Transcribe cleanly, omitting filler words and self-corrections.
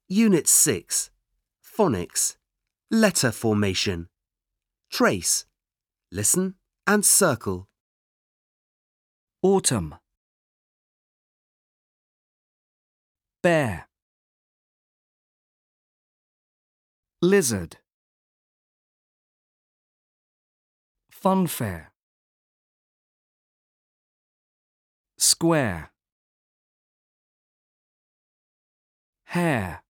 Unit 6. Phonics. Letter formation. Trace. Listen and circle. Autumn. Bear. Lizard. Funfair. Square. Hare.